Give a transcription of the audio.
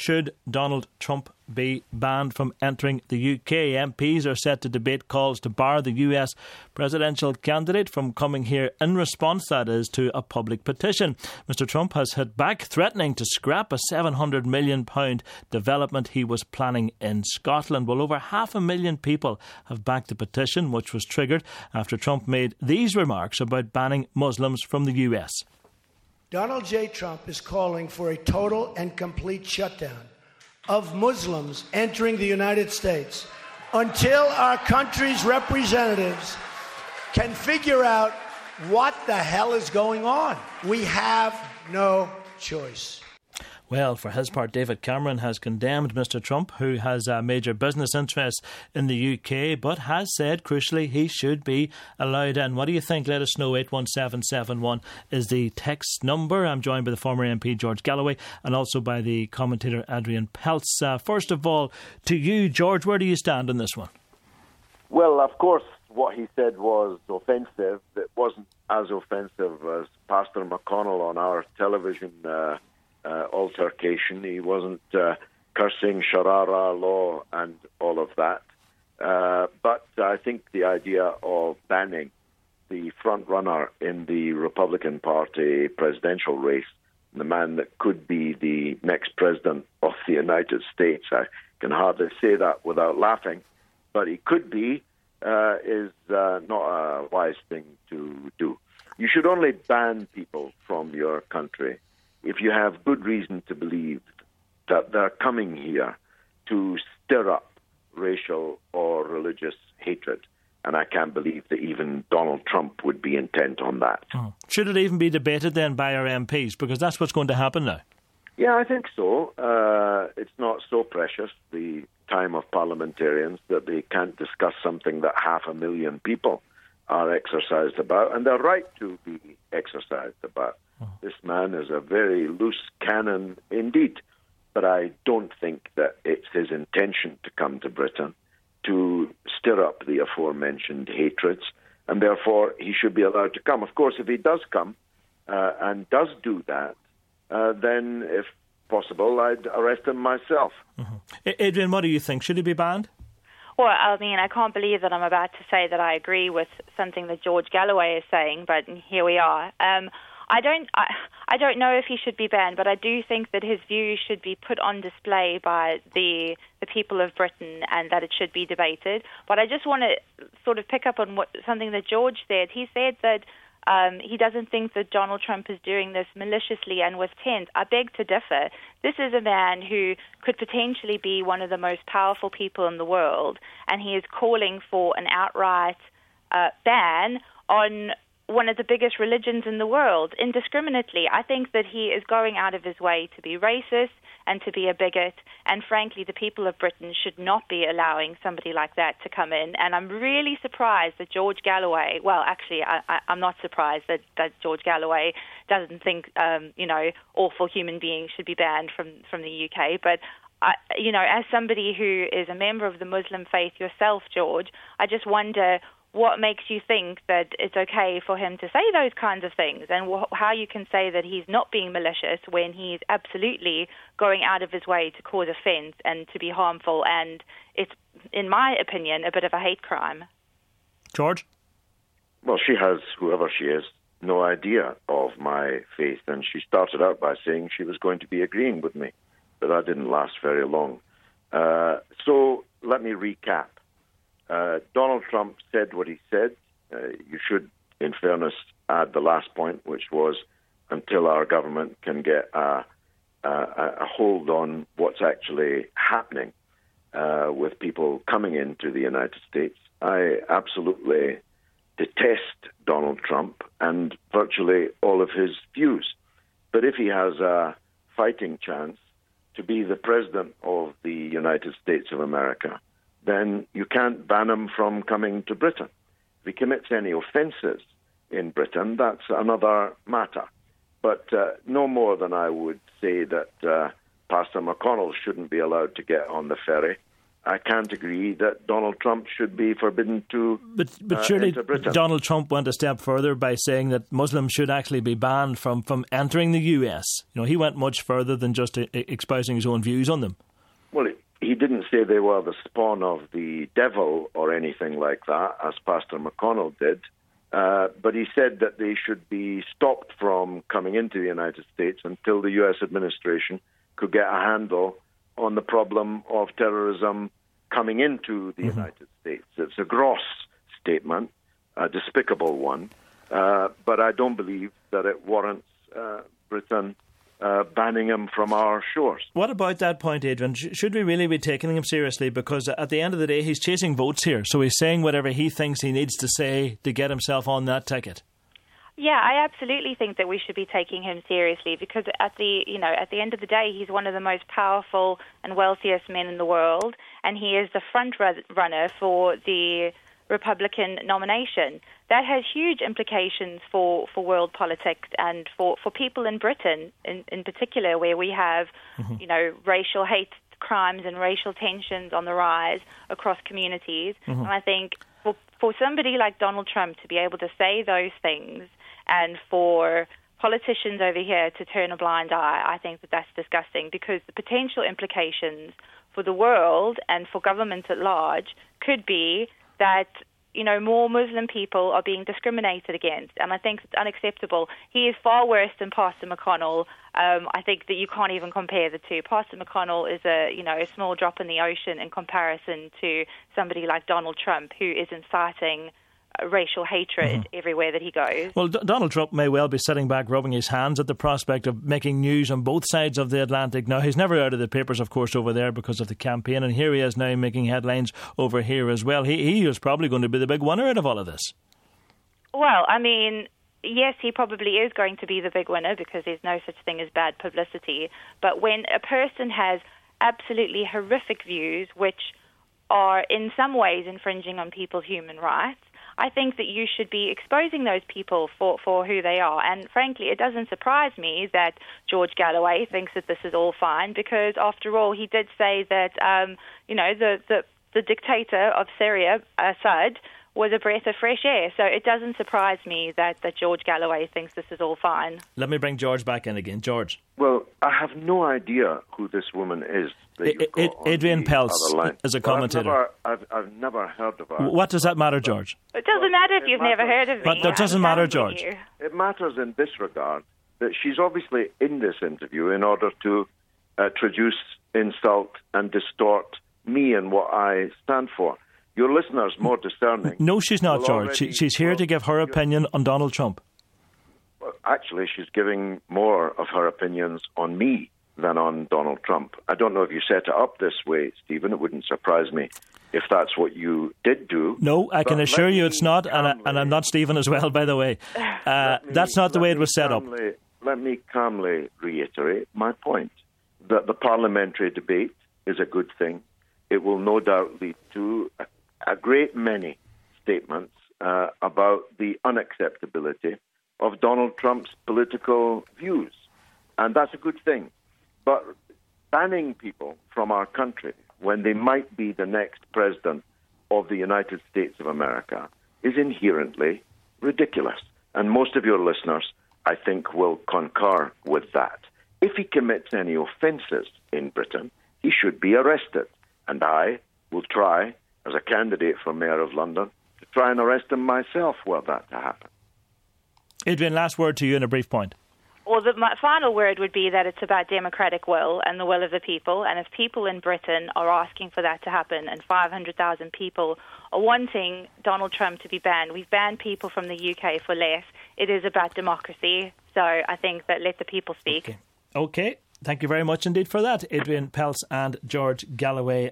Should Donald Trump be banned from entering the UK? MPs are set to debate calls to bar the US presidential candidate from coming here in response, that is, to a public petition. Mr Trump has hit back, threatening to scrap a £700 million development he was planning in Scotland. Well, over 500,000 people have backed the petition, which was triggered after Trump made these remarks about banning Muslims from the US. Donald J. Trump is calling for a total and complete shutdown of Muslims entering the United States until our country's representatives can figure out what the hell is going on. We have no choice. Well, for his part, David Cameron has condemned Mr Trump, who has a major business interest in the UK, but has said, crucially, he should be allowed in. What do you think? Let us know. 81771 is the text number. I'm joined by the former MP George Galloway and also by the commentator Adrian Peltz. First of all, to you, George, where do you stand on this one? Well, of course, what he said was offensive. It wasn't as offensive as Pastor McConnell on our television altercation. He wasn't cursing Sharara law and all of that. But I think the idea of banning the front runner in the Republican Party presidential race, the man that could be the next president of the United States, I can hardly say that without laughing, but he could be, is not a wise thing to do. You should only ban people from your country if you have good reason to believe that they're coming here to stir up racial or religious hatred. And I can't believe that even Donald Trump would be intent on that. Should it even be debated then by our MPs? Because that's what's going to happen now. Yeah, I think so. It's not so precious, the time of parliamentarians, that they can't discuss something that 500,000 people are exercised about, and they're right to be exercised about. This man is a very loose cannon indeed, but I don't think that it's his intention to come to Britain to stir up the aforementioned hatreds, and therefore he should be allowed to come. Of course, if he does come and does do that, then, if possible, I'd arrest him myself. Adrian, what do you think? Should he be banned? Well, I mean, I can't believe that I'm about to say that I agree with something that George Galloway is saying, but here we are. I don't know if he should be banned, but I do think that his views should be put on display by the people of Britain and that it should be debated. But I just want to sort of pick up on something that George said. He said that he doesn't think that Donald Trump is doing this maliciously and with intent. I beg to differ. This is a man who could potentially be one of the most powerful people in the world, and he is calling for an outright ban on one of the biggest religions in the world, indiscriminately. I think that he is going out of his way to be racist and to be a bigot, and frankly, the people of Britain should not be allowing somebody like that to come in. And I'm really surprised that George Galloway, well, actually, I'm not surprised that George Galloway doesn't think, awful human beings should be banned from the UK, but as somebody who is a member of the Muslim faith yourself, George, I just wonder what makes you think that it's okay for him to say those kinds of things, and how you can say that he's not being malicious when he's absolutely going out of his way to cause offence and to be harmful, and it's, in my opinion, a bit of a hate crime. George? Well, she has, whoever she is, no idea of my faith, and she started out by saying she was going to be agreeing with me, but that didn't last very long. So let me recap. Donald Trump said what he said. You should, in fairness, add the last point, which was until our government can get a hold on what's actually happening with people coming into the United States. I absolutely detest Donald Trump and virtually all of his views. But if he has a fighting chance to be the president of the United States of America, then you can't ban him from coming to Britain. If he commits any offences in Britain, that's another matter. But no more than I would say that Pastor McConnell shouldn't be allowed to get on the ferry, I can't agree that Donald Trump should be forbidden to But surely enter Britain. Donald Trump went a step further by saying that Muslims should actually be banned from entering the US. You know, he went much further than just espousing his own views on them. Well, he didn't say they were the spawn of the devil or anything like that, as Pastor McConnell did. But he said that they should be stopped from coming into the United States until the US administration could get a handle on the problem of terrorism coming into the United States. It's a gross statement, a despicable one, but I don't believe that it warrants Britain banning him from our shores. What about that point, Adrian? Should we really be taking him seriously? Because at the end of the day, he's chasing votes here, so he's saying whatever he thinks he needs to say to get himself on that ticket. Yeah, I absolutely think that we should be taking him seriously because at the end of the day, he's one of the most powerful and wealthiest men in the world, and he is the front runner for the Republican nomination. That has huge implications for world politics and for people in Britain in particular, where we have, racial hate crimes and racial tensions on the rise across communities. And I think for somebody like Donald Trump to be able to say those things and for politicians over here to turn a blind eye, I think that that's disgusting because the potential implications for the world and for governments at large could be that more Muslim people are being discriminated against, and I think it's unacceptable. He is far worse than Pastor McConnell. I think that you can't even compare the two. Pastor McConnell is a small drop in the ocean in comparison to somebody like Donald Trump, who is inciting racial hatred everywhere that he goes. Well, Donald Trump may well be sitting back rubbing his hands at the prospect of making news on both sides of the Atlantic. Now, he's never out of the papers, of course, over there because of the campaign, and here he is now making headlines over here as well. He is probably going to be the big winner out of all of this. Well, I mean, yes, he probably is going to be the big winner because there's no such thing as bad publicity. But when a person has absolutely horrific views, which are in some ways infringing on people's human rights, I think that you should be exposing those people for who they are. And frankly, it doesn't surprise me that George Galloway thinks that this is all fine because, after all, he did say that, the dictator of Syria, Assad, was a breath of fresh air. So it doesn't surprise me that George Galloway thinks this is all fine. Let me bring George back in again. George. Well, I have no idea who this woman is. Adrian Peltz is a commentator. I've never heard of her. What does that matter, George? It doesn't matter if you've never heard of me. But that doesn't matter, George. It matters in this regard that she's obviously in this interview in order to traduce, insult and distort me and what I stand for. Your listeners more discerning. No, she's not, George. She's here to give her opinion on Donald Trump. Well, actually, she's giving more of her opinions on me than on Donald Trump. I don't know if you set it up this way, Stephen. It wouldn't surprise me if that's what you did do. No, I can assure you it's not, and I'm not Stephen as well, by the way. That's not the way it was set up. Let me calmly reiterate my point, that the parliamentary debate is a good thing. It will no doubt lead to a great many statements about the unacceptability of Donald Trump's political views. And that's a good thing. But banning people from our country when they might be the next president of the United States of America is inherently ridiculous. And most of your listeners, I think, will concur with that. If he commits any offences in Britain, he should be arrested. And I will try, as a candidate for Mayor of London, to try and arrest him myself were that to happen. Adrian, last word to you in a brief point. Well, my final word would be that it's about democratic will and the will of the people. And if people in Britain are asking for that to happen and 500,000 people are wanting Donald Trump to be banned, we've banned people from the UK for less. It is about democracy. So I think that let the people speak. Okay. Thank you very much indeed for that, Adrian Peltz and George Galloway.